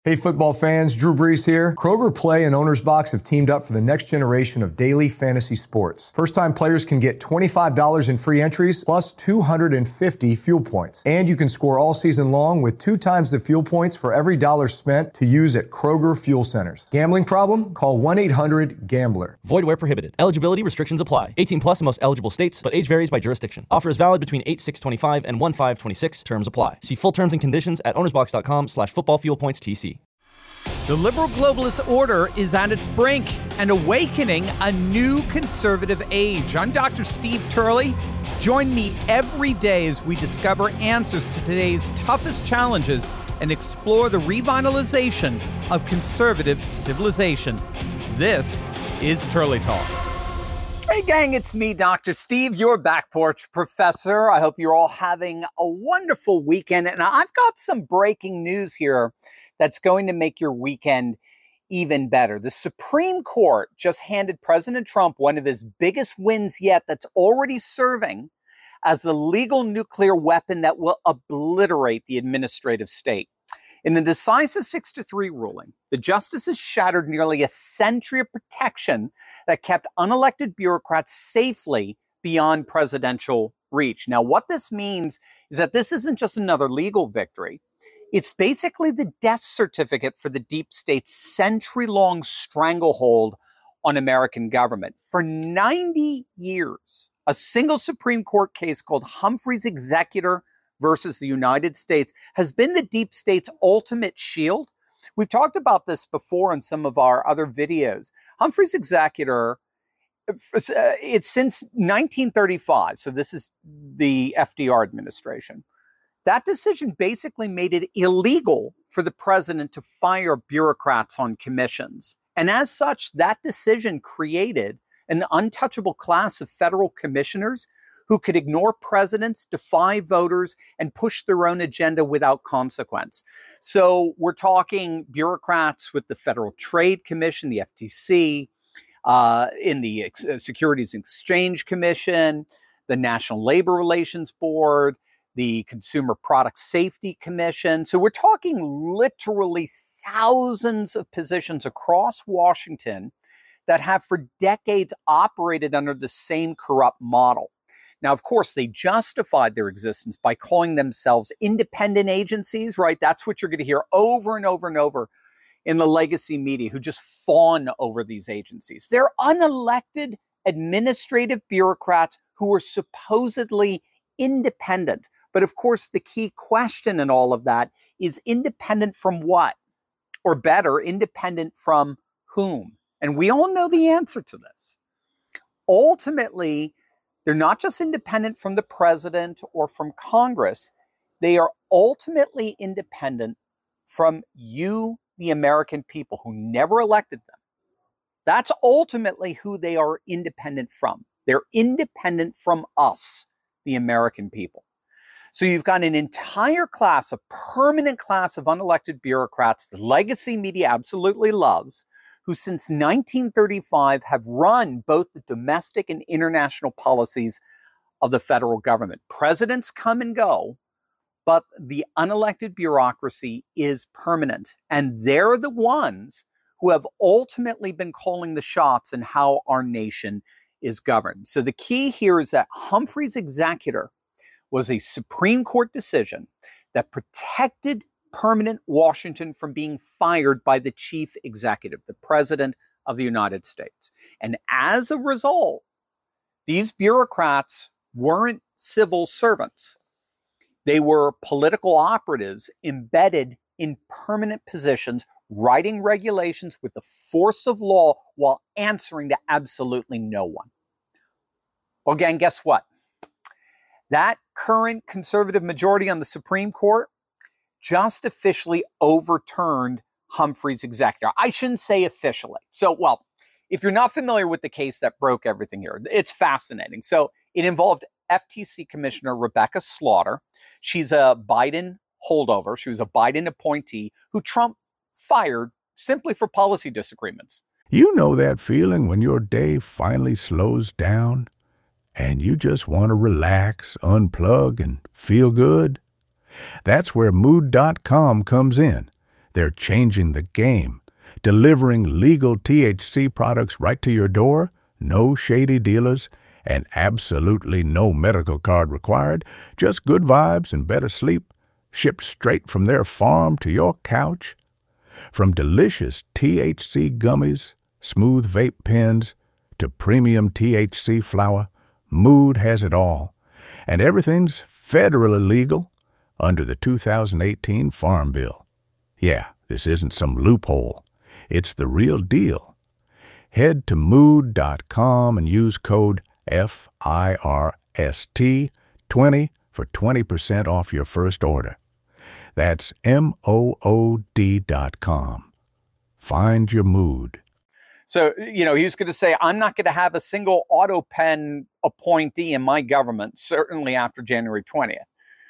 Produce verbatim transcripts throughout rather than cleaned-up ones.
Hey football fans, Drew Brees here. Kroger Play and Owner's Box have teamed up for the next generation of daily fantasy sports. First-time players can get twenty-five dollars in free entries plus two hundred fifty fuel points. And you can score all season long with two times the fuel points for every dollar spent to use at Kroger Fuel Centers. Gambling problem? Call one eight hundred gambler. Void where prohibited. Eligibility restrictions apply. eighteen plus in most eligible states, but age varies by jurisdiction. Offer is valid between eight six twenty-five and one five twenty-six. Terms apply. See full terms and conditions at ownersbox.com slash football fuel points TC. The liberal globalist order is on its brink and awakening a new conservative age. I'm Doctor Steve Turley. Join me every day as we discover answers to today's toughest challenges and explore the revitalization of conservative civilization. This is Turley Talks. Hey gang, it's me, Doctor Steve, your back porch professor. I hope you're all having a wonderful weekend. And I've got some breaking news here that's going to make your weekend even better. The Supreme Court just handed President Trump one of his biggest wins yet that's already serving as the legal nuclear weapon that will obliterate the administrative state. In the decisive six to three ruling, the justices shattered nearly a century of protection that kept unelected bureaucrats safely beyond presidential reach. Now, what this means is that this isn't just another legal victory. It's basically the death certificate for the deep state's century-long stranglehold on American government. For ninety years, a single Supreme Court case called Humphrey's Executor versus the United States has been the deep state's ultimate shield. We've talked about this before in some of our other videos. Humphrey's Executor, it's since nineteen thirty-five, so this is the F D R administration. That decision basically made it illegal for the president to fire bureaucrats on commissions. And as such, that decision created an untouchable class of federal commissioners who could ignore presidents, defy voters, and push their own agenda without consequence. So we're talking bureaucrats with the Federal Trade Commission, the F T C, uh, in the Ex- Securities and Exchange Commission, the National Labor Relations Board, the Consumer Product Safety Commission. So we're talking literally thousands of positions across Washington that have for decades operated under the same corrupt model. Now, of course, they justified their existence by calling themselves independent agencies, right? That's what you're going to hear over and over and over in the legacy media, who just fawn over these agencies. They're unelected administrative bureaucrats who are supposedly independent. But of course, the key question in all of that is independent from what? Or better, independent from whom? And we all know the answer to this. Ultimately, they're not just independent from the president or from Congress. They are ultimately independent from you, the American people, who never elected them. That's ultimately who they are independent from. They're independent from us, the American people. So you've got an entire class, a permanent class of unelected bureaucrats the legacy media absolutely loves, who since nineteen thirty-five have run both the domestic and international policies of the federal government. Presidents come and go, but the unelected bureaucracy is permanent. And they're the ones who have ultimately been calling the shots in how our nation is governed. So the key here is that Humphrey's Executor was a Supreme Court decision that protected permanent Washington from being fired by the chief executive, the president of the United States. And as a result, these bureaucrats weren't civil servants. They were political operatives embedded in permanent positions, writing regulations with the force of law while answering to absolutely no one. Well, again, guess what? That current conservative majority on the Supreme Court just officially overturned Humphrey's Executor. I shouldn't say officially. So, well, if you're not familiar with the case that broke everything here, it's fascinating. So it involved F T C Commissioner Rebecca Slaughter. She's a Biden holdover. She was a Biden appointee who Trump fired simply for policy disagreements. You know that feeling when your day finally slows down and you just want to relax, unplug, and feel good? That's where mood dot com comes in. They're changing the game, delivering legal T H C products right to your door, no shady dealers, and absolutely no medical card required, just good vibes and better sleep, shipped straight from their farm to your couch. From delicious T H C gummies, smooth vape pens, to premium T H C flower, Mood has it all. And everything's federally legal under the two thousand eighteen Farm Bill. Yeah, this isn't some loophole. It's the real deal. Head to mood dot com and use code F I R S T twenty for twenty percent off your first order. That's M O O D dot com. Find your mood. So, you know, he was going to say, I'm not going to have a single auto pen appointee in my government, certainly after January twentieth.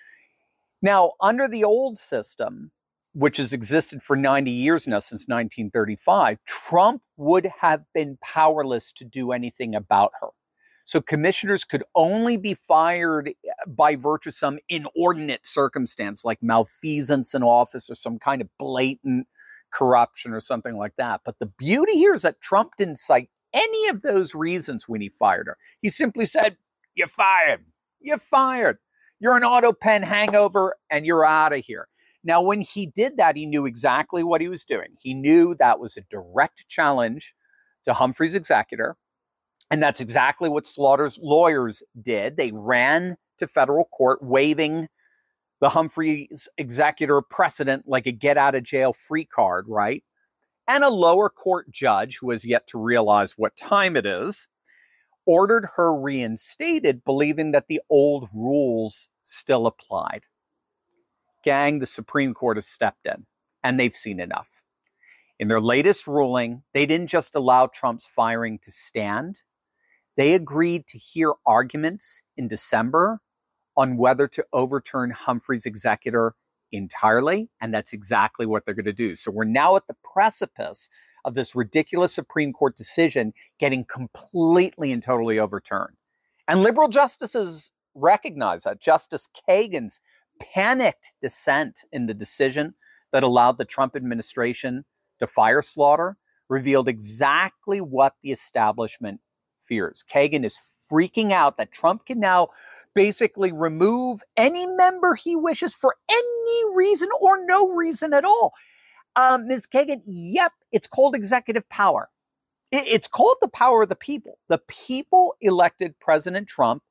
Now, under the old system, which has existed for ninety years now, since nineteen thirty-five, Trump would have been powerless to do anything about her. So commissioners could only be fired by virtue of some inordinate circumstance, like malfeasance in office or some kind of blatant corruption or something like that. But the beauty here is that Trump didn't cite any of those reasons when he fired her. He simply said, you're fired. You're fired. You're an auto pen hangover and you're out of here. Now, when he did that, he knew exactly what he was doing. He knew that was a direct challenge to Humphrey's executor. And that's exactly what Slaughter's lawyers did. They ran to federal court waving the Humphrey's executor precedent like a get out of jail free card, right? And a lower court judge, who has yet to realize what time it is, ordered her reinstated, believing that the old rules still applied. Gang, the Supreme Court has stepped in, and they've seen enough. In their latest ruling, they didn't just allow Trump's firing to stand. They agreed to hear arguments in December on whether to overturn Humphrey's executor entirely, and that's exactly what they're going to do. So we're now at the precipice of this ridiculous Supreme Court decision getting completely and totally overturned. And liberal justices recognize that. Justice Kagan's panicked dissent in the decision that allowed the Trump administration to fire Slaughter revealed exactly what the establishment fears. Kagan is freaking out that Trump can now basically remove any member he wishes for any reason or no reason at all. Um, Miz Kagan, yep, it's called executive power. It, it's called the power of the people. The people elected President Trump.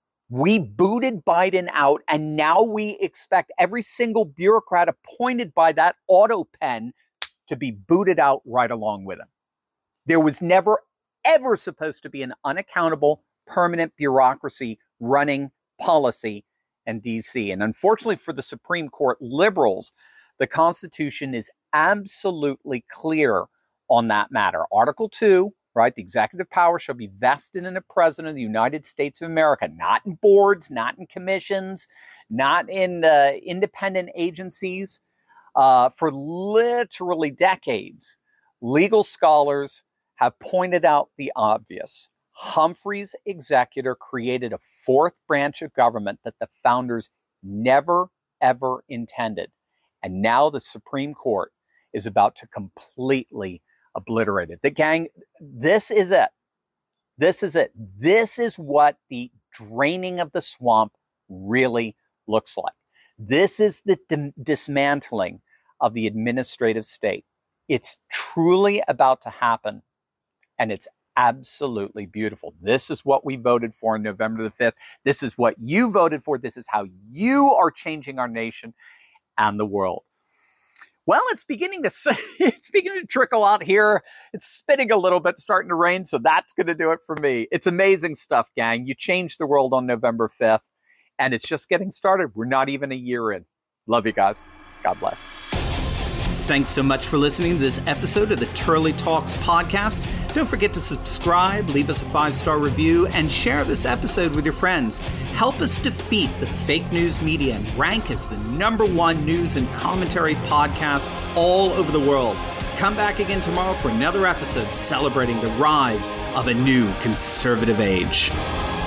We booted Biden out, and now we expect every single bureaucrat appointed by that auto pen to be booted out right along with him. There was never, ever supposed to be an unaccountable, permanent bureaucracy running policy in D C. And unfortunately for the Supreme Court liberals, the Constitution is absolutely clear on that matter. Article two, right, the executive power shall be vested in the President of the United States of America, not in boards, not in commissions, not in uh, independent agencies. Uh, for literally decades, legal scholars have pointed out the obvious. Humphrey's executor created a fourth branch of government that the founders never, ever intended. And now the Supreme Court is about to completely obliterate it. The gang, this is it. This is it. This is what the draining of the swamp really looks like. This is the dim- dismantling of the administrative state. It's truly about to happen, and it's absolutely beautiful. This is what we voted for on November the fifth. This is what you voted for. This is how you are changing our nation and the world. Well, it's beginning to it's beginning to trickle out here. It's spitting a little bit, starting to rain, so that's going to do it for me. It's amazing stuff, gang. You changed the world on November fifth, and it's just getting started. We're not even a year in. Love you guys. God bless. Thanks so much for listening to this episode of the Turley Talks podcast. Don't forget to subscribe, leave us a five-star review, and share this episode with your friends. Help us defeat the fake news media and rank as the number one news and commentary podcast all over the world. Come back again tomorrow for another episode celebrating the rise of a new conservative age.